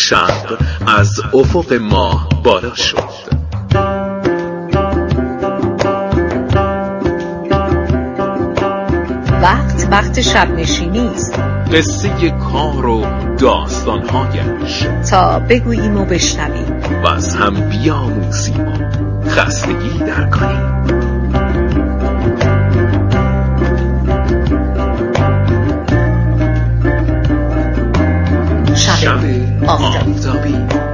شب از افق ماه بالا شد. وقت شب نشینی است. قصه کار و داستانهایش تا بگوییم و بشنویم و از هم بیاموزیم و خستگی در کنیم. شب آفتابی.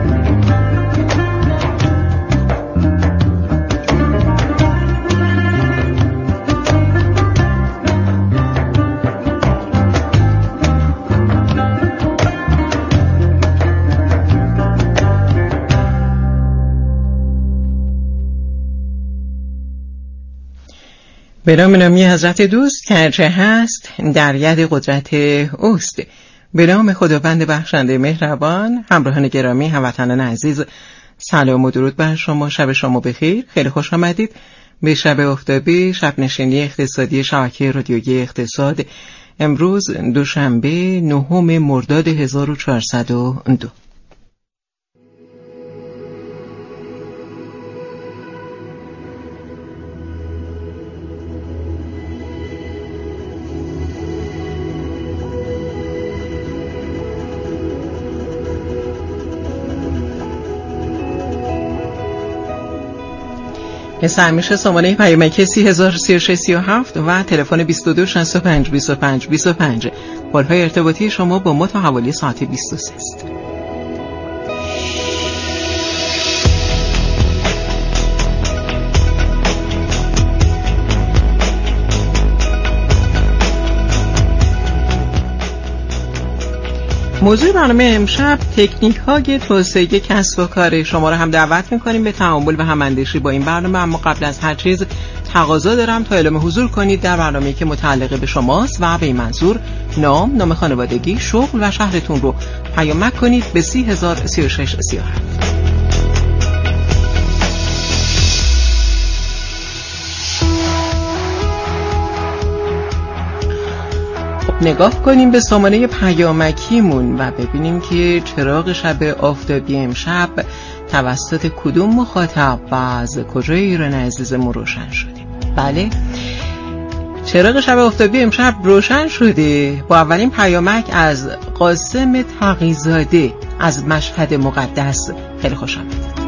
به نام نامی حضرت دوست که هرچه هست در ید قدرت اوست. به نام خداوند بخشنده مهربان. همراهان گرامی، هموطنان عزیز، سلام و درود بر شما. شب شما بخیر. خیلی خوش آمدید به شب آفتابی، شب نشینی اقتصادی شبکه رادیویی اقتصاد. امروز دوشنبه 9 مرداد 1402. مثل همیشه سامانه پیامکی 303637 و تلفن 22652525 بالهای ارتباطی شما با ما تا حوالی ساعت 23 است. موضوع برنامه امشب تکنیک های توسعه کسب و کار. شما را هم دعوت می‌کنیم به تعامل و هم‌اندیشی با این برنامه، اما قبل از هر چیز تقاضا دارم تا اعلام حضور کنید در برنامه‌ای که متعلق به شماست و به این منظور نام خانوادگی، شغل و شهرتون رو پیامک کنید به 303637. نگاه کنیم به سامانه پیامکیمون و ببینیم که چراغ شب آفتابی امشب توسط کدوم مخاطب و از کجای ایران عزیزمون روشن شده. بله، چراغ شب آفتابی امشب روشن شده با اولین پیامک از قاسم تقی‌زاده از مشهد مقدس. خیلی خوش آمدید.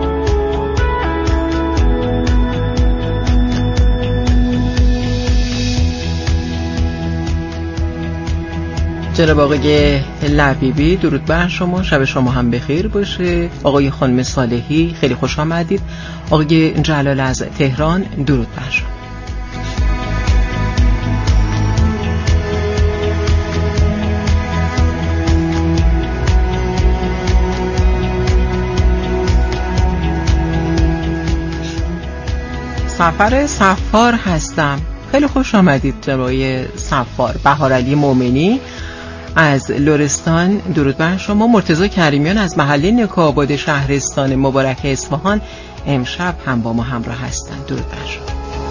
جناب آقای لبیبی، درود بر شما، شب شما هم بخیر باشه. آقای خانم صالحی، خیلی خوش آمدید. آقای جلال از تهران، درود بر شما. سفر صفار هستم. خیلی خوش آمدید جناب صفار. بهارعلی مومنی از لرستان، درود بر شما. مرتضی کریمیان از محله نکوآباد شهرستان مبارک اصفهان امشب هم با ما همراه هستند. درود بر شما.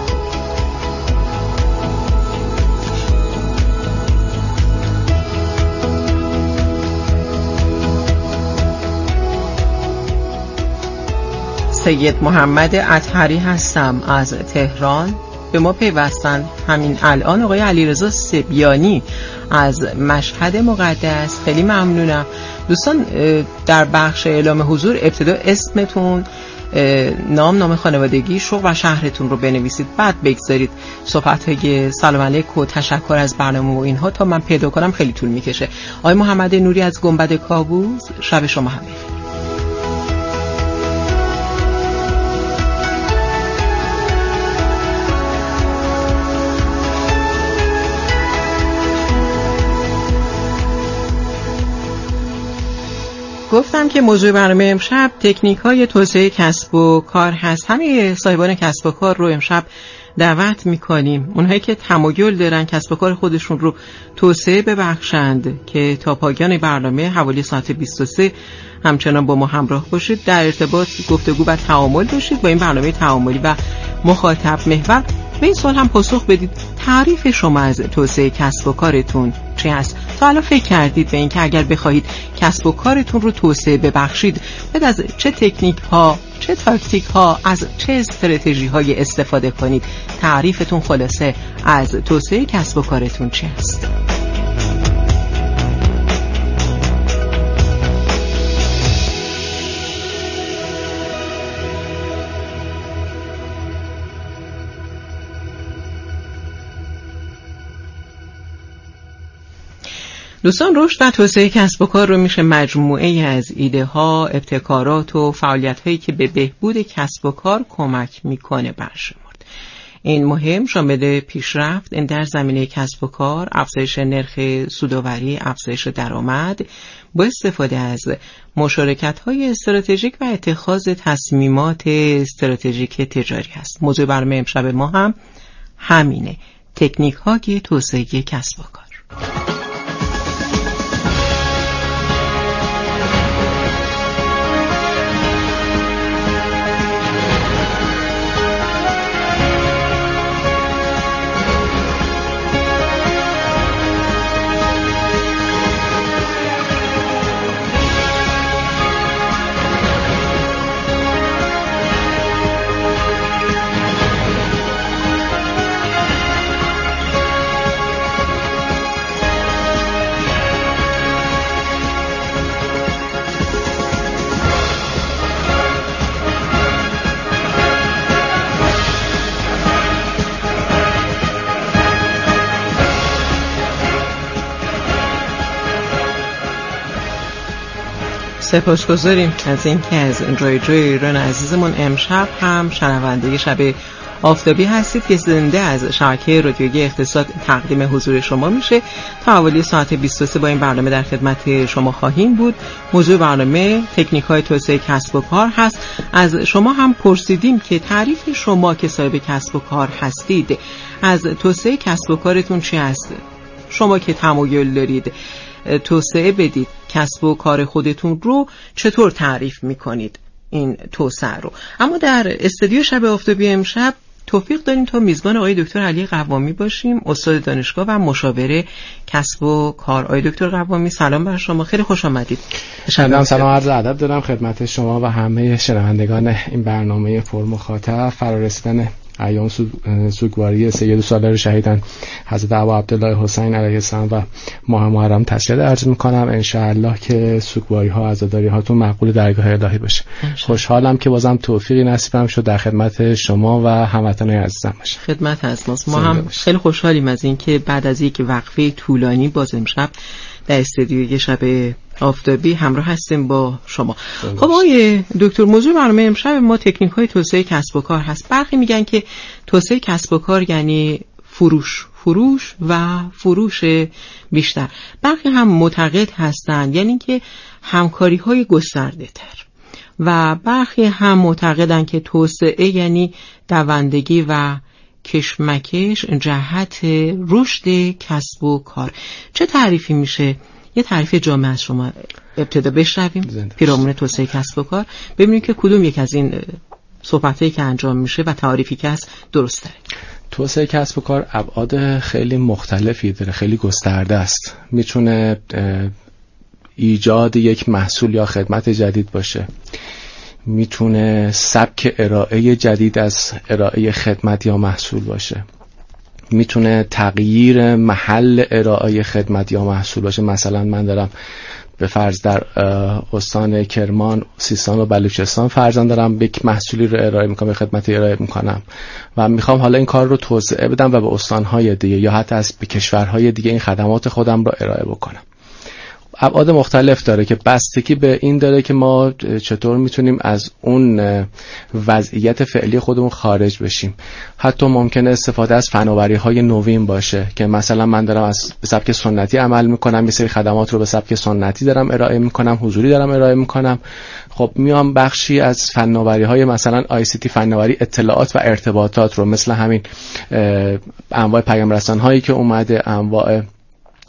سید محمد اطهری هستم از تهران. به ما پیوستن همین الان آقای علیرضا سبیانی از مشهد مقدس. خیلی ممنونم دوستان. در بخش اعلام حضور ابتدا اسمتون، نام خانوادگی، شغل و شهرتون رو بنویسید، بعد بگذارید صحبت‌های سلام علیک و تشکر از برنامه و اینها تا من پیدا کنم خیلی طول میکشه. آقای محمد نوری از گنبد کاووس، شب شما هم بخیر. گفتم که موضوع برنامه امشب تکنیک های توسعه کسب و کار هست. همه صاحبان کسب و کار رو امشب دعوت میکنیم، اونهایی که تمایل دارن کسب و کار خودشون رو توسعه ببخشند، که تا پایان برنامه حوالی ساعت 23 همچنان با ما همراه باشید، در ارتباط گفتگو و تعامل باشید با این برنامه تعاملی و مخاطب محور. به این سوال هم پاسخ بدید تعریف شما از توسعه کسب و کارتون چی است؟ تا الان فکر کردید به اینکه اگر بخواهید کسب و کارتون رو توسعه ببخشید باید از چه تکنیک ها، چه تاکتیک ها، از چه استراتژی های استفاده کنید؟ تعریفتون خلاصه از توسعه کسب و کارتون چی است؟ دوستان، رشد و توسعه کسب و کار رو میشه مجموعه از ایده ها، ابتکارات و فعالیت هایی که به بهبود کسب و کار کمک میکنه برشمرد. این مهم شامل پیشرفت در زمینه کسب و کار، افزایش نرخ سودآوری، افزایش درآمد با استفاده از مشارکت های استراتژیک و اتخاذ تصمیمات استراتژیک تجاری است. موضوع برنامه امشب ما هم همینه، تکنیک های توسعه کسب و کار. سپاسگزاریم از اینکه از رادیو ایران عزیزمون امشب هم شنونده شب آفتابی هستید که زنده از شبکه رادیویی اقتصاد تقدیم حضور شما میشه. تا حوالی ساعت 23 با این برنامه در خدمت شما خواهیم بود. موضوع برنامه تکنیک‌های توسعه کسب و کار هست. از شما هم پرسیدیم که تعریف شما که صاحب کسب و کار هستید از توسعه کسب و کارتون چی است؟ شما که تمایل دارید توسعه بدید کسب و کار خودتون رو، چطور تعریف میکنید این توسعه رو؟ اما در استودیو شب آفتابی امشب توفیق داریم تا میزبان آقای دکتر علی قوامی باشیم، استاد دانشگاه و مشاور کسب و کار. آقای دکتر قوامی سلام بر شما، خیلی خوش آمدید. سلام عرض ادب دارم خدمت شما و همه شنوندگان این برنامه پر مخاطب. فرارسیدن ایام سوگواری سید سالار شهیدان حضرت ابا عبدالله حسین علیه السلام و ماه محرم تسلیت عرض میکنم. انشاءالله که سوگواری ها عزاداری هاتون مقبول درگاه الهی باشه. خوشحالم که بازم توفیقی نصیبم شد در خدمت شما و هموطنان عزیزم باشه. خدمت از ماست. ما هم خیلی خوشحالیم از اینکه بعد از یک وقفه طولانی باز امشب در استودیوی شب آفتابی همراه هستیم با شما. خب آقای دکتر، موضوع برنامه امشب ما تکنیک‌های توسعه کسب و کار هست. برخی میگن که توسعه کسب و کار یعنی فروش و فروش بیشتر. برخی هم معتقد هستند یعنی که همکاری‌های گسترده‌تر، و برخی هم معتقدند که توسعه یعنی دوندگی و کشمکش جهت رشد کسب و کار. چه تعریفی میشه؟ یه تعریف جامع از شما ابتدا بشنویم پیرامون توسعه کسب و کار، ببینیم که کدوم یک از این صحبتایی که انجام میشه و تعریفی که هست درسته. توسعه کسب و کار ابعاد خیلی مختلفی داره، خیلی گسترده است. میتونه ایجاد یک محصول یا خدمت جدید باشه، میتونه سبک ارائه جدید از ارائه خدمت یا محصول باشه، میتونه تغییر محل ارائه خدمت یا محصول باشه. مثلا من دارم به فرض در استان کرمان، سیستان و بلوچستان فرضاً دارم یک محصولی رو ارائه میکنم، یک خدمتی ارائه میکنم و میخوام حالا این کار رو توسعه بدم و به استانهای دیگه یا حتی از به کشورهای دیگه این خدمات خودم رو ارائه بکنم. ابعاد مختلف داره که بستگی به این داره که ما چطور میتونیم از اون وضعیت فعلی خودمون خارج بشیم. حتی ممکنه استفاده از فناوری‌های نوین باشه که مثلا من دارم از به سبک سنتی عمل میکنم، یه سری خدمات رو به سبک سنتی دارم ارائه میکنم، حضوری دارم ارائه میکنم. خب میام بخشی از فناوری‌های مثلا ICT، فناوری اطلاعات و ارتباطات رو، مثل همین انواع پیام رسان‌هایی که اومده، انواع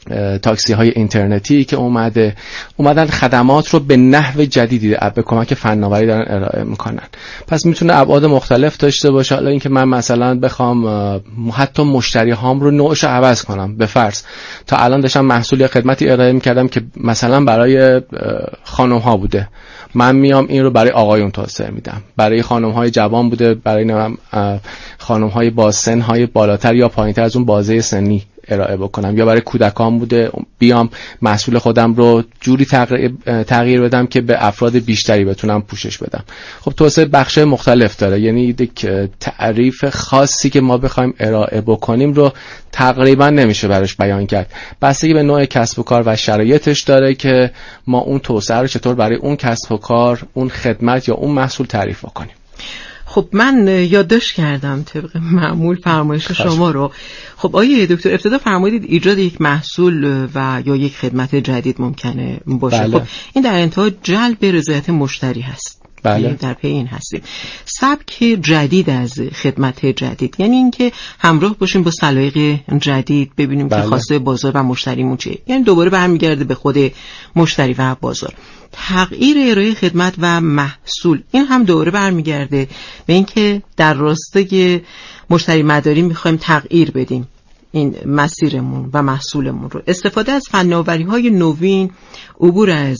تاکسی های اینترنتی که اومدن خدمات رو به نحو جدیدی به کمک فناوری دارن ارائه میکنن. پس میتونه ابعاد مختلف داشته باشه. حالا اینکه من مثلا بخوام حتی مشتری هام رو نوعش عوض کنم، به فرض تا الان داشتم محصول یا خدمتی ارائه میکردم که مثلا برای خانم ها بوده، من میام این رو برای آقایون توسعه میدم، برای خانم های جوان بوده، برای خانم های با سن های بالاتر یا پایینتر از اون بازه سنی ارائه بکنم، یا برای کودکان بوده بیام محصول خودم رو جوری تغییر بدم که به افراد بیشتری بتونم پوشش بدم. خب توسعه بخش مختلف داره، یعنی یک تعریف خاصی که ما بخوایم ارائه بکنیم رو تقریبا نمیشه براش بیان کرد. بستگی به نوع کسب و کار و شرایطش داره که ما اون توسعه رو چطور برای اون کسب و کار، اون خدمت یا اون محصول تعریف بکنیم. خب من یادداشت کردم طبق معمول فرمایش شما رو. خب آقای دکتر ابتدا فرمودید ایجاد یک محصول و یا یک خدمت جدید ممکنه باشه. بله. خب این در انتها جلب رضایت مشتری هست. بله. در پی این هستیم. سبک جدید از خدمت جدید، یعنی اینکه همراه باشیم با سلایق جدید، ببینیم که خواسته بازار و مشتریمون چیه. یعنی دوباره برمیگرده به خود مشتری و بازار. تغییر ارائه خدمت و محصول، این هم دوباره برمیگرده به اینکه در راستای مشتری مداری میخوایم تغییر بدیم این مسیرمون و محصولمون رو. استفاده از فناوری‌های نوین، عبور از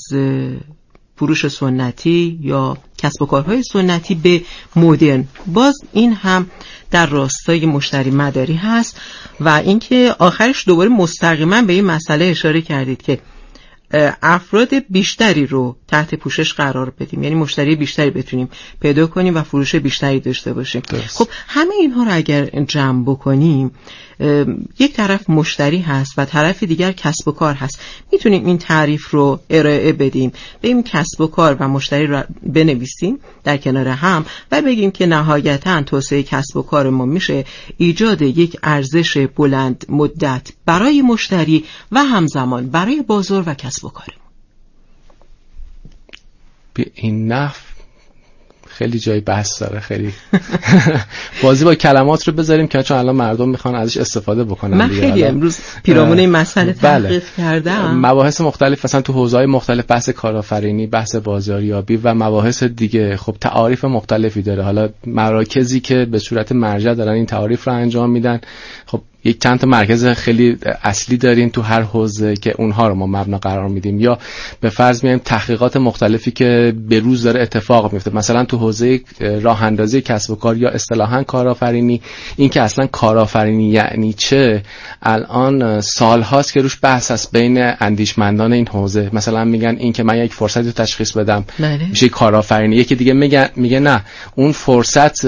فروش سنتی یا کسب و کارهای سنتی به مدرن، باز این هم در راستای مشتری مداری هست. و اینکه آخرش دوباره مستقیما به این مسئله اشاره کردید که افراد بیشتری رو تحت پوشش قرار بدیم، یعنی مشتری بیشتری بتونیم پیدا کنیم و فروش بیشتری داشته باشیم. خب همه اینها رو اگر جمع بکنیم، یک طرف مشتری هست و طرف دیگر کسب و کار هست. میتونیم این تعریف رو ارائه بدیم، بگیم کسب و کار و مشتری رو بنویسیم در کنار هم و بگیم که نهایتاً توسعه کسب و کار ما میشه ایجاد یک ارزش بلند مدت برای مشتری و همزمان برای بازار و کسب و کار. به این نحو خیلی جای بحث داره، خیلی بازی با کلمات رو بذاریم که چون الان مردم میخوان ازش استفاده بکنن. من خیلی امروز پیرامون این مسئله تحقیق کردم. مباحث مختلف، مثلا تو حوزه‌های مختلف، بحث کارآفرینی، بحث بازاریابی و مباحث دیگه، خب تعاریف مختلفی داره. حالا مراکزی که به صورت مرجع دارن این تعاریف رو انجام میدن، خب یک چند تا مرکز خیلی اصلی داریم تو هر حوزه که اونها رو ما مبنا قرار میدیم، یا به فرض میایم تحقیقات مختلفی که به روز داره اتفاق میفته، مثلا تو حوزه راه اندازی کسب و کار یا اصطلاحاً کارآفرینی. این که اصلا کارآفرینی یعنی چه، الان سالهاست که روش بحث است بین اندیشمندان این حوزه. مثلا میگن این که من یک فرصتی رو تشخیص بدم میشه کارآفرینی، یکی دیگه میگه نه، اون فرصت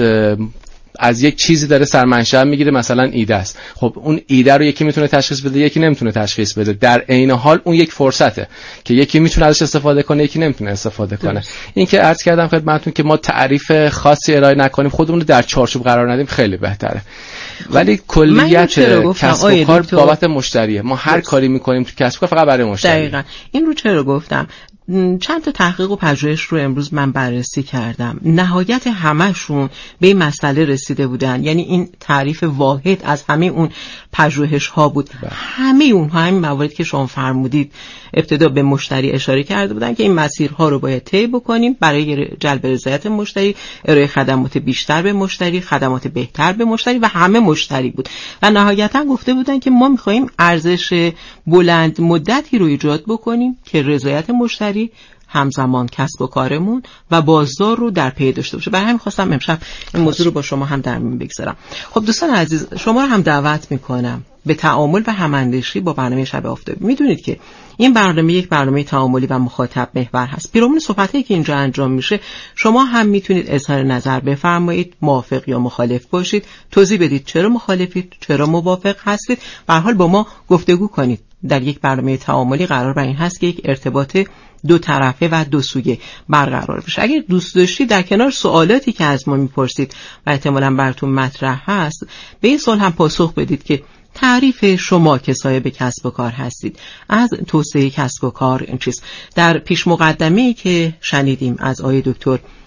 از یک چیزی داره سرمنشأ میگیره، مثلا ایده است. خب اون ایده رو یکی میتونه تشخیص بده، یکی نمیتونه تشخیص بده. در عین حال اون یک فرصته که یکی میتونه ازش استفاده کنه، یکی نمیتونه استفاده کنه. این که عرض کردم خدمتتون که ما تعریف خاصی ارائه نکنیم، خودمون رو در چارچوب قرار ندیم، خیلی بهتره. ولی کلیت کسب و کار بابت مشتریه. ما هر کاری میکنیم تو کسب و کار فقط برای مشتری. دقیقاً این رو چرا گفتم؟ چند تا تحقیق و پژوهش رو امروز من بررسی کردم. نهایت همه‌شون به این مسئله رسیده بودن، یعنی این تعریف واحد از همه اون پژوهش ها بود. همه اونها همین مواردی که شما فرمودید ابتدا به مشتری اشاره کرده بودن که این مسیرها رو باید طی بکنیم برای جلب رضایت مشتری، ارائه خدمات بیشتر به مشتری، خدمات بهتر به مشتری و همه مشتری بود. و نهایتا گفته بودن که ما می‌خوایم ارزش بلند مدتی رو ایجاد بکنیم که رضایت مشتری همزمان کسب و کارمون و بازار رو در پی داشته باشه. برای همین خواستم امشب این موضوع رو با شما هم در میون بگذارم. خب دوستان عزیز، شما رو هم دعوت میکنم به تعامل و هماندیشی با برنامه شب آفتابی. میدونید که این برنامه یک برنامه تعاملی و مخاطب محور هست. پیرامون صحبتایی که اینجا انجام میشه شما هم میتونید اظهار نظر بفرمایید، موافق یا مخالف باشید، توضیح بدید چرا مخالفید، چرا موافق هستید، به هر حال با ما گفتگو کنید. در یک برنامه تعاملی قرار بر این هست که یک ارتباط دو طرفه و دو سویه برقرار بشه. اگر دوست داشتید در کنار سوالاتی که از ما میپرسید و احتمالاً براتون مطرح هست، به این سوال هم پاسخ بدید که تعریف شما که صاحب کسب و کار هستید از توسعه کسب و کار این چیست. در پیش مقدمه‌ای که شنیدیم از آقای دکتر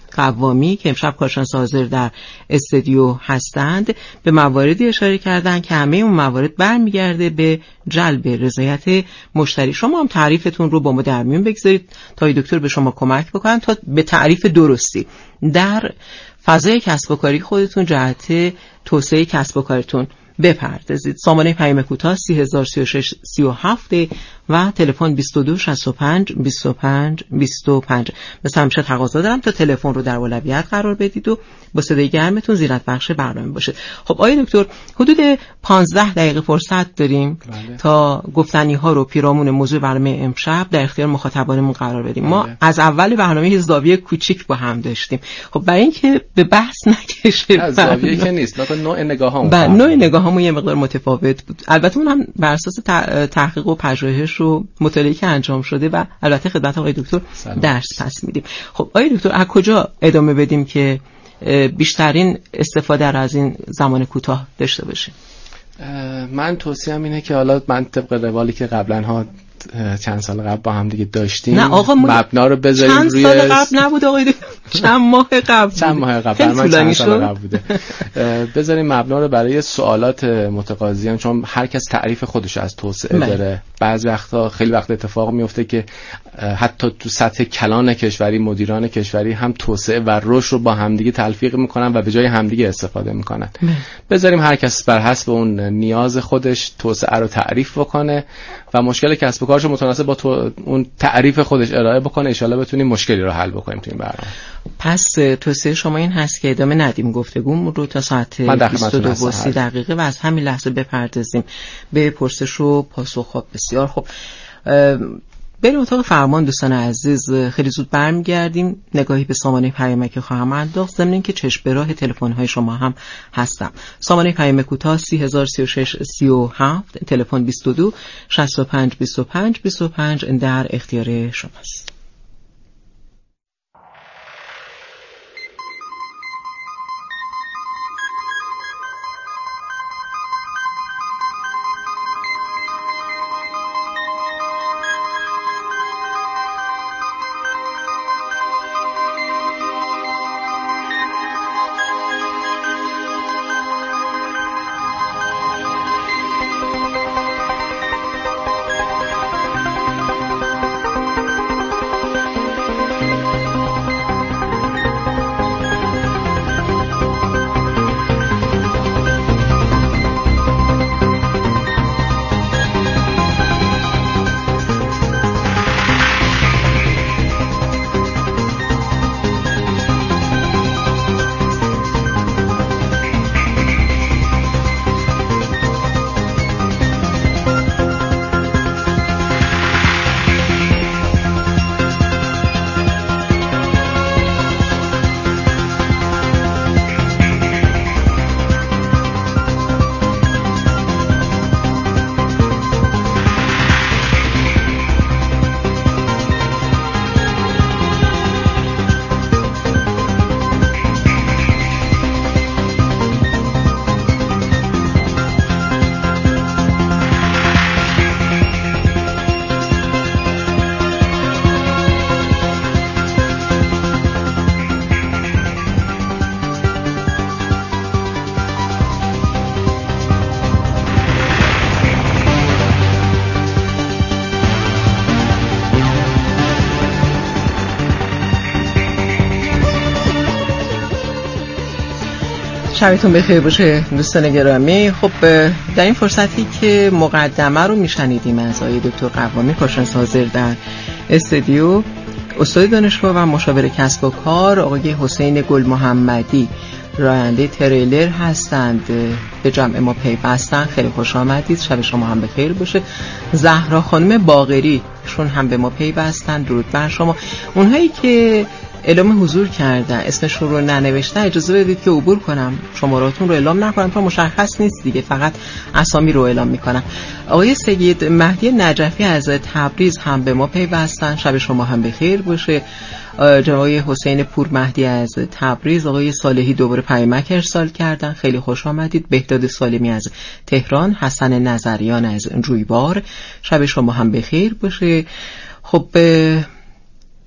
قوامی که امشب کارشناس حاضر در استودیو هستند به مواردی اشاره کردن که همه اون موارد برمیگرده به جلب رضایت مشتری. شما هم تعریفتون رو با ما در میون بگذارید تا دکتر به شما کمک بکنن تا به تعریف درستی در فضای کسب و کاری خودتون جهت توسعه کسب و کارتون بپردازید. سامانه پیام کوتاه 3036 37 و تلفن 22 65 25 25. مثل همیشه تقاضا دارم تا تلفن رو در اولویت قرار بدید و با صدای گرمتون زیرت بخش برنامه باشه. خب آقای دکتر حدود 15 دقیقه فرصت داریم تا گفتنی ها رو پیرامون موضوع برنامه امشب در اختیار مخاطبانمون قرار بدیم. ما از اول برنامه زاویه کوچیک با هم داشتیم. خب برای اینکه به بحث نکشه زاویه که نیست، مثلا نوع نگاهامون یه مقدار متفاوت بود. البته اون هم بر اساس تحقیق و پژوهش و مطالعه‌ای که انجام شده و البته خدمت آقای دکتر درس پس میدیم. خب آقای دکتر از کجا ادامه بدیم که بیشترین استفاده را از این زمان کوتاه داشته باشیم؟ من توصیه‌ام اینه که حالا من طبق روالی که قبلا ها چند سال قبل با هم دیگه داشتیم مبنا رو بذاریم روی چند سال قبل نبود آقای دکتر، چند ماه قبل من چند سال قبل بوده. بذاریم مبنا رو برای سوالات متقاضیان، چون هر کس تعریف خودش از توسعه داره. بعضی وقتا خیلی وقت اتفاق میفته که حتی تو سطح کلان کشوری مدیران کشوری هم توسعه و رشد رو با همدیگه تلفیق میکنن و به جای همدیگه استفاده میکنن. بذاریم هر کس بر حسب اون نیاز خودش توسعه رو تعریف بکنه و مشکل کسب و کارش متناسب با اون تعریف خودش ارائه بکنه. ان شاءالله بتونیم مشکلی رو حل بکنیم تو این برنامه. پس توصیه شما این هست که ادامه ندیم گفتگومون رو تا ساعت 22 و 30 دقیقه و از همین لحظه بپردازیم به پرسش و پاسخ. بسیار خوب، بریم اتاق فرمان. دوستان عزیز خیلی زود برمیگردیم، نگاهی به سامانه پیامک خواهم انداخت، ضمن اینکه چشم به راه تلفن‌های شما هم هستم. سامانه پیام کوتاه 3036 37، تلفن 22 65 25 25 در اختیار شماست. شبتون بخیر باشه دوستان گرامی. خب در این فرصتی که مقدمه رو میشنیدیم از آقای دکتر قوامی، کارشناس حاضر در استودیو، استاد دانشگاه و مشاور کسب و کار آقای حسین گل محمدی راننده تریلر هستند، به جمع ما پیوستن. خیلی خوش آمدید، شب شما هم بخیر باشه. زهرا خانم باقری شون هم به ما پیوستن، درود بر شما. اونهایی که اعلام حضور کردن اسمشون رو ننوشتن اجازه بدید که عبور کنم، شماراتون رو اعلام نکنم تا مشخص نیست دیگه، فقط اسامی رو اعلام میکنم. آقای سید مهدی نجفی از تبریز هم به ما پیوستن، شب شما هم بخیر باشه. جناب حسین پور مهدی از تبریز، آقای صالحی دوباره پیامک ارسال کردن، خیلی خوش آمدید. بهداد سالمی از تهران، حسن نظریان از جویبار، شب شما هم بخیر باشه. خب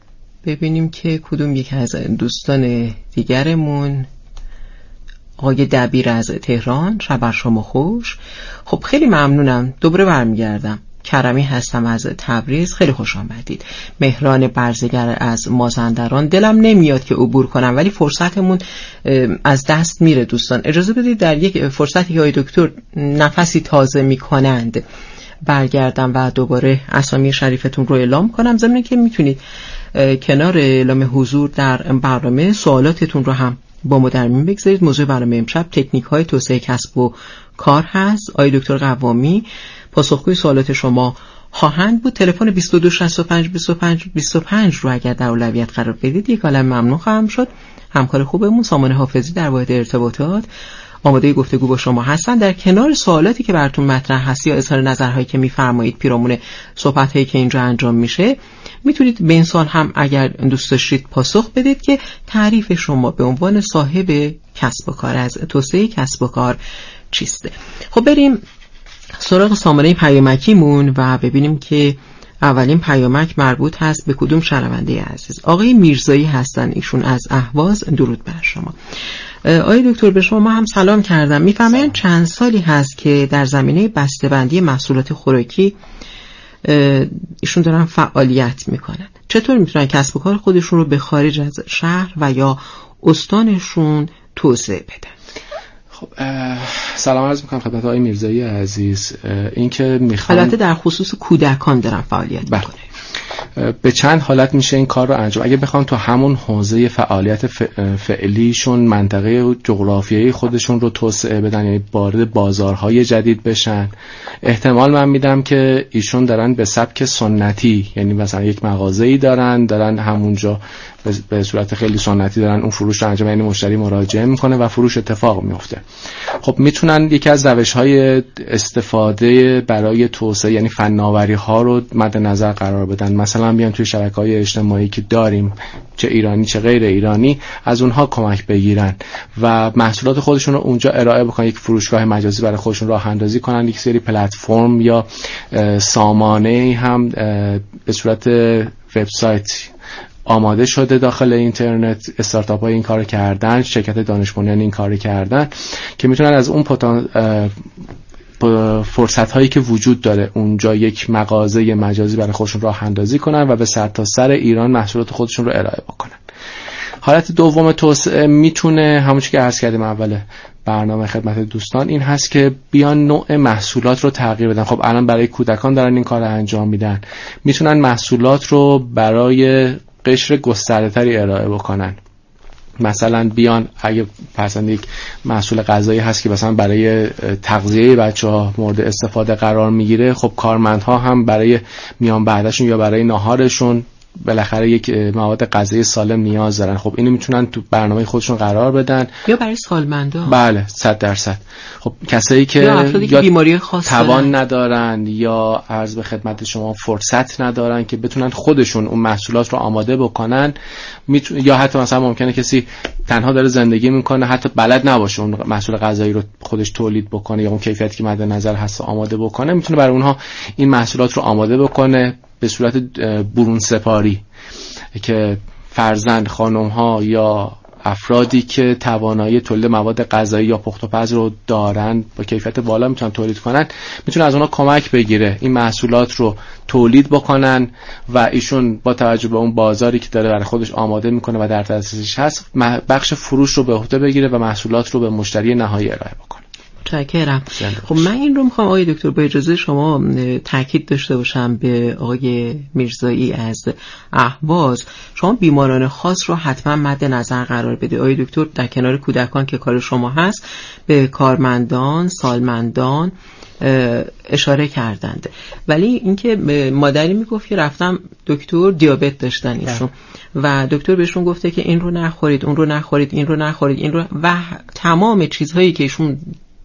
ببینیم که کدوم یک از دوستان دیگرمون. آقای دبیر از تهران، شب بر شما خوش. خب خیلی ممنونم، دوباره برمیگردم. کرمی هستم از تبریز، خیلی خوش آمدید. مهران برزگر از مازندران، دلم نمیاد که عبور کنم ولی فرصتمون از دست میره. دوستان اجازه بدید در یک فرصتی که آقای دکتر نفسی تازه میکنند برگردم و دوباره اسامی شریفتون رو اعلام کنم، ضمن که میتونید کنار اعلام حضور در برنامه سوالاتتون رو هم با ما در میون بگذارید. موضوع برنامه امشب تکنیک های توسعه کسب و کار هست. آقای دکتر قوامی پاسخگوی سوالات شما خواهند بود. تلفن 22 65 25 25 رو اگر در اولویت قرار بدید یک عالم ممنون خواهم شد. همکار خوبمون سامان حافظی در واحد ارتباطات آماده گفتگو با شما هستن. در کنار سوالاتی که براتون مطرح هست یا اظهار نظرهایی که میفرمایید پیرامون صحبت‌هایی که اینجا انجام میشه، میتونید به این سوال هم اگر دوست داشتید پاسخ بدید که تعریف شما به عنوان صاحب کسب و کار از توسعه کسب و کار چیسته. خب بریم سراغ سامانه پیامکیمون و ببینیم که اولین پیامک مربوط هست به کدوم شنونده عزیز. آقای میرزایی هستن، ایشون از اهواز. درود بر شما. آقای دکتر به شما ما هم سلام کردم. میفرمایند چند سالی هست که در زمینه بسته‌بندی محصولات خوراکی ایشون دارن فعالیت میکنن. چطور میتونن کسب و کار خودشون رو به خارج از شهر و یا استانشون توسعه بدن؟ خب سلام عرض میکنم خدمت آقای میرزایی عزیز. این که میخوام البته در خصوص کودکان دارن فعالیت میکنن. به چند حالت میشه این کار رو انجام. اگه بخوام تو همون حوزه فعالیت فعلیشون منطقه جغرافیایی خودشون رو توسعه بدن، یعنی وارد بازارهای جدید بشن، احتمال من میدم که ایشون دارن به سبک سنتی، یعنی مثلا یک مغازه‌ای دارن همونجا به صورت خیلی سنتی دارن اون فروش رو انجام، یعنی مشتری مراجعه میکنه و فروش اتفاق میفته. خب میتونن یکی از روش‌های استفاده برای توسعه، یعنی فناوری ها رو مد نظر قرار بدن. مثلا بیان توی شبکه‌های اجتماعی که داریم، چه ایرانی چه غیر ایرانی، از اونها کمک بگیرن و محصولات خودشون رو اونجا ارائه بکنن. یک فروشگاه مجازی برای خودشون راه اندازی کنن. یک سری پلتفرم یا سامانه هم به صورت وبسایت آماده شده داخل اینترنت. استارتاپ های این کار کردن، شرکت دانش بنیان این کار کردن که میتونن از اون فرصت هایی که وجود داره اونجا یک مغازه مجازی برای خودشون راه اندازی کنن و به سرتاسر ایران محصولات خودشون رو ارائه بکنن. حالت دوم توسعه میتونه همونچه که عرض کردیم اول برنامه خدمت دوستان، این هست که بیان نوع محصولات رو تغییر بدن. خب الان برای کودکان دارن این کار رو انجام میدن، میتونن محصولات رو برای قشر گسترده‌تری ارائه بکنن. مثلا بیان اگه مثلا یک محصول غذایی هست که مثلا برای تغذیه بچه‌ها مورد استفاده قرار میگیره، خب کارمندها هم برای میان بعدشون یا برای ناهارشون بالاخره یک مواد غذایی سالم نیاز دارن. خب اینو میتونن تو برنامه خودشون قرار بدن، یا برای سالمندان. بله 100%. خب کسایی که یا بیماری خاص توان ندارن یا عرض به خدمت شما فرصت ندارن که بتونن خودشون اون محصولات رو آماده بکنن، یا حتی مثلا ممکنه کسی تنها داره زندگی میکنه، حتی بلد نباشه اون محصول غذایی رو خودش تولید بکنه یا اون کیفیتی که مد نظر هست آماده بکنه، میتونه برای اونها این محصولات رو آماده بکنه به صورت برون سپاری که فرزند خانم‌ها یا افرادی که توانایی تولید مواد غذایی یا پخت و پز رو دارن با کیفیت بالا میتونن تولید کنن، میتونه از اونها کمک بگیره این محصولات رو تولید بکنن و ایشون با توجه به اون بازاری که داره برای خودش آماده میکنه و در دسترسش هست، بخش فروش رو به عهده بگیره و محصولات رو به مشتری نهایی ارائه بکنه. متشکرم. خب من این رو میخوام آقای دکتر با اجازه شما تاکید داشته باشم به آقای میرزایی از اهواز. شما بیماران خاص رو حتما مد نظر قرار بده. آقای دکتر در کنار کودکان که کار شما هست به کارمندان، سالمندان اشاره کردند، ولی اینکه مادری میگفت که رفتم دکتر دیابت داشتن ایشون و دکتر بهشون گفته که این رو نخورید، اون رو نخورید، این رو نخورید، این رو، و تمام چیزهایی که ایشون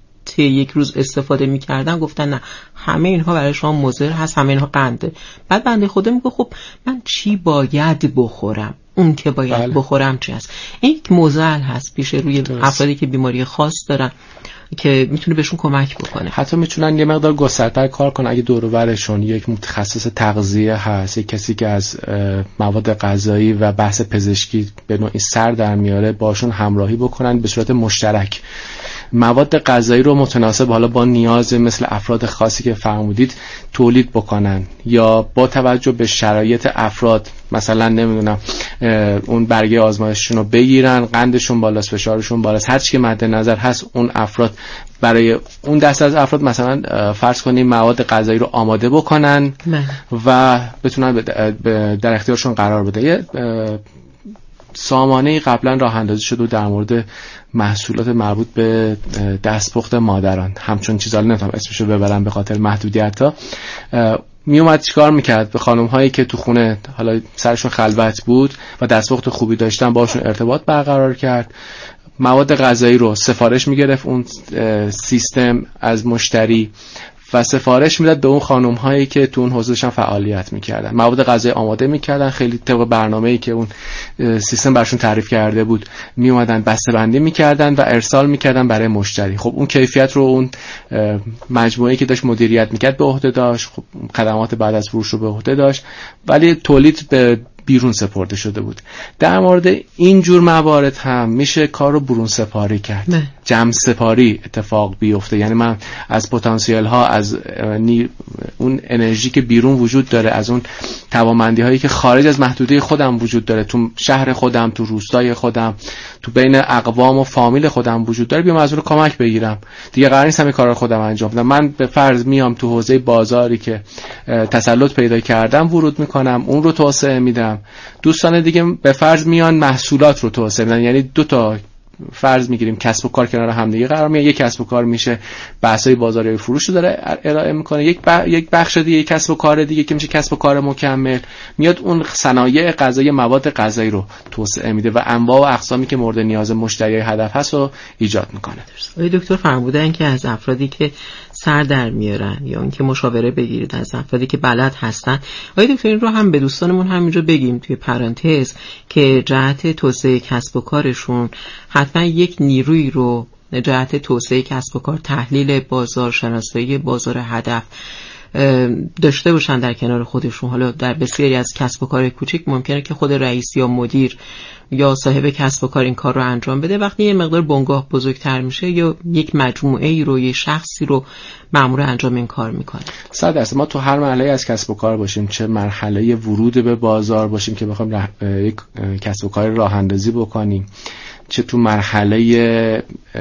یک روز استفاده میکردن گفتن نه همه اینها برای شما مضر هست، همه اینها قنده. بعد بنده خدا میگه خب من چی باید بخورم؟ اون که باید بخورم چی هست؟ این یک معضل هست پیش روی افرادی که بیماری خاص دارن که میتونه بهشون کمک بکنه. حتی میتونن یه مقدار گسترتر کار کنن اگه دور و برشون یک متخصص تغذیه هست، یک کسی که از مواد غذایی و بحث پزشکی به نوعی سر در میاره، باشون همراهی بکنن به صورت مشترک. مواد غذایی رو متناسب حالا با نیاز مثل افراد خاصی که فرمودید تولید بکنن، یا با توجه به شرایط افراد مثلا نمیدونم اون برگه آزمایششون رو بگیرن، قندشون بالاست، فشارشون بالاست، هر چی که مد نظر هست اون افراد برای اون دسته از افراد مثلا فرض کنیم مواد غذایی رو آماده بکنن و بتونن در اختیارشون قرار بده. یه سامانه قبلا راه اندازی شده در مورد محصولات مربوط به دستپخت مادران، همچون چیزا نمیتونم اسمشو ببرم به خاطر محدودیت‌ها. می اومد چیکار میکرد؟ به خانم هایی که تو خونه حالا سرشون خلوت بود و دستپخت خوبی داشتن باشون ارتباط برقرار کرد، مواد غذایی رو سفارش میگرفت اون سیستم از مشتری و سفارش میداد به اون خانم هایی که تو اون حوزه داشتن فعالیت میکردن، مواد غذایی آماده میکردن، خیلی طبق برنامه‌ای که اون سیستم براشون تعریف کرده بود می اومدن بسته‌بندی میکردن و ارسال میکردن برای مشتری. خب اون کیفیت رو اون مجموعه‌ای که داشت مدیریت میکرد به عهده داشت، خب خدمات بعد از فروش رو به عهده داشت، ولی تولید به بیرون سپرده شده بود. در مورد این جور موارد هم میشه کار رو برون سپاری کرد، جمع سپاری اتفاق بیفته. یعنی من از پتانسیل ها، از اون انرژی که بیرون وجود داره، از اون توانمندی هایی که خارج از محدوده خودم وجود داره، تو شهر خودم، تو روستای خودم، تو بین اقوام و فامیل خودم وجود داره، بیام از اون کمک بگیرم. دیگه قرار نیست همین کارا رو خودم انجام بدم. من به فرض میام تو حوزه بازاری که تسلط پیدا کردم ورود میکنم، اون رو توسعه میدم. دوستان دیگه به فرض میان محصولات رو توسعه میدن، یعنی دو تا فرض میگیریم کسب و کار کنار هم دیگه قرار میگیره. یک کسب و کار میشه بحث‌های بازاریابی فروش رو داره ارائه میکنه، یک بخش دیگه یک کسب و کار دیگه که میشه کسب و کار مکمل میاد اون صنایع غذایی، مواد غذایی رو توسعه میده و انواع و اقسامی که مورد نیاز مشتری هدف هست رو ایجاد میکنه. آقای دکتر فرمودن که از افرادی که سر در میارن یا اینکه مشاوره بگیرید از افرادی که بلد هستن. آقای دکتر این رو هم به دوستانمون همینجا بگیم توی پرانتز که جهت توسعه کسب و کارشون حتما یک نیروی رو جهت توسعه کسب و کار، تحلیل بازار، شناسایی بازار هدف داشته باشن در کنار خودشون. حالا در بسیاری از کسب و کار کوچیک ممکنه که خود رئیس یا مدیر یا صاحب کسب و کار این کار رو انجام بده. وقتی یه مقدار بنگاه بزرگتر میشه یا یک مجموعه ای رو، یه شخصی رو مأمور انجام این کار میکنه. 100% ما تو هر مرحله از کسب و کار باشیم، چه مرحله ورود به بازار باشیم که بخوایم یک کسب و کار راه اندازی بکنیم، چه تو مرحله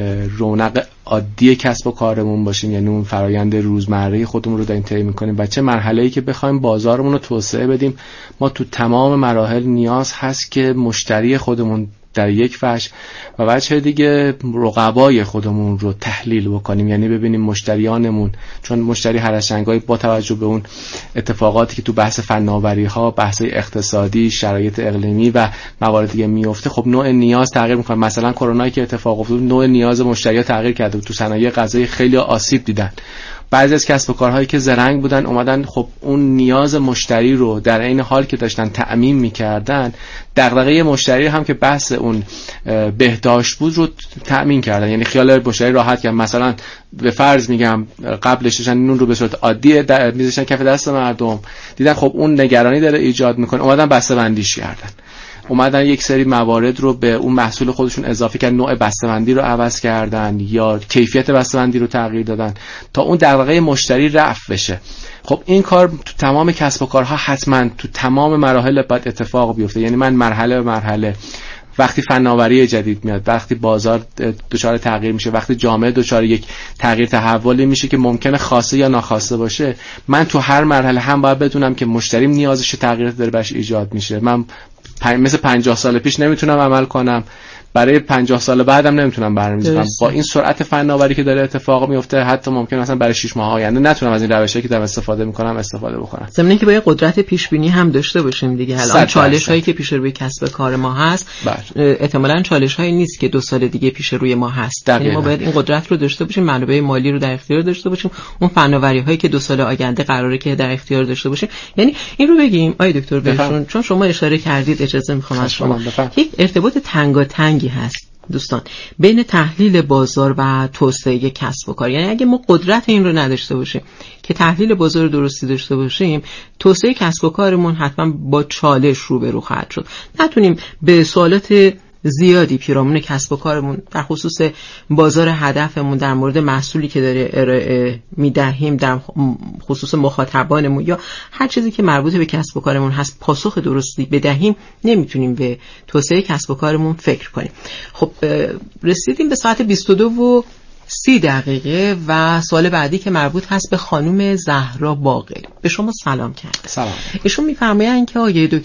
رونق عادی کسب و کارمون باشیم، یعنی اون فرایند روزمره خودمون رو داریم طی می‌کنیم، و چه مرحله‌ای که بخوایم بازارمون رو توسعه بدیم، ما تو تمام مراحل نیاز هست که مشتری خودمون در یک وجه و وجه دیگه رقبای خودمون رو تحلیل بکنیم. یعنی ببینیم مشتریانمون، چون مشتری هر از چنگایی با توجه به اون اتفاقاتی که تو بحث فناوری‌ها، بحث اقتصادی، شرایط اقلیمی و موارد دیگه میفته، خب نوع نیاز تغییر می‌کنه. مثلا کرونایی که اتفاق افتاد، نوع نیاز مشتری‌ها تغییر کرده. تو صنایع غذایی خیلی آسیب دیدن. بعضی از کسب و کارهایی که زرنگ بودن اومدن خب اون نیاز مشتری رو در عین حال که داشتن تأمین می‌کردن، دغدغه مشتری هم که بحث اون بهداشت بود رو تأمین کردن. یعنی خیال مشتری راحت کردن. مثلا به فرض میگم قبلش داشتن نون رو به صورت عادی میذاشتن کف دست مردم، دیدن خب اون نگرانی داره ایجاد میکنه، اومدن بسته‌بندیش کردن، اومدن یک سری موارد رو به اون محصول خودشون اضافه کردن، نوع بسته‌بندی رو عوض کردن یا کیفیت بسته‌بندی رو تغییر دادن تا اون دغدغه مشتری رفع بشه. خب این کار تو تمام کسب و کارها حتما تو تمام مراحل باید اتفاق بیفته. یعنی من مرحله به مرحله، وقتی فناوری جدید میاد، وقتی بازار دچار تغییر میشه، وقتی جامعه دچار یک تغییر تحولی میشه که ممکنه خاصه یا ناخواسته باشه، من تو هر مرحله هم باید بدونم که مشتریم نیازش تغییر داره بهش ایجاد میشه. من مثل 50 سال پیش نمیتونم عمل کنم، برای 50 سال بعدم نمیتونم برنامه‌ریزی. با این سرعت فناوری که داره اتفاق میفته، حتی ممکن مثلا برای 6 ماه آینده نتونم از این روشی که دارم استفاده میکنم استفاده بکنم. ضمن اینکه باید قدرت پیش بینی هم داشته باشیم دیگه. الان چالش هایی که پیش روی کسب کار ما هست احتمالاً چالش هایی نیست که 2 سال دیگه پیش روی ما هست. یعنی ما باید این قدرت رو داشته باشیم، منابع مالی رو در اختیار داشته باشیم، اون فناوری هایی که 2 سال آینده قراره که در اختیار داشته باشیم. یعنی این رو بگیم آقای دکتر بهشون، چون شما اشاره کردید، اجازه میخوام از شما، یک ارتباط تنگاتنگی هست دوستان بین تحلیل بازار و توسعه کسب و کار. یعنی اگه ما قدرت این رو نداشته باشیم که تحلیل بازار درستی داشته باشیم، توسعه کسب و کارمون حتما با چالش روبرو خواهد شد. نتونیم به سوالات زیادی پیرامون کسب و کارمون در خصوص بازار هدفمون، در مورد محصولی که داره ارائه میدهیم، در خصوص مخاطبانمون یا هر چیزی که مربوط به کسب و کارمون هست پاسخ درستی بدهیم، نمیتونیم به توسعه کسب و کارمون فکر کنیم. خب رسیدیم به ساعت 22:30 و سوال بعدی که مربوط هست به خانم زهرا باقری. به شما سلام کرد. سلام. ایشون میفرمایند که آقای دکتر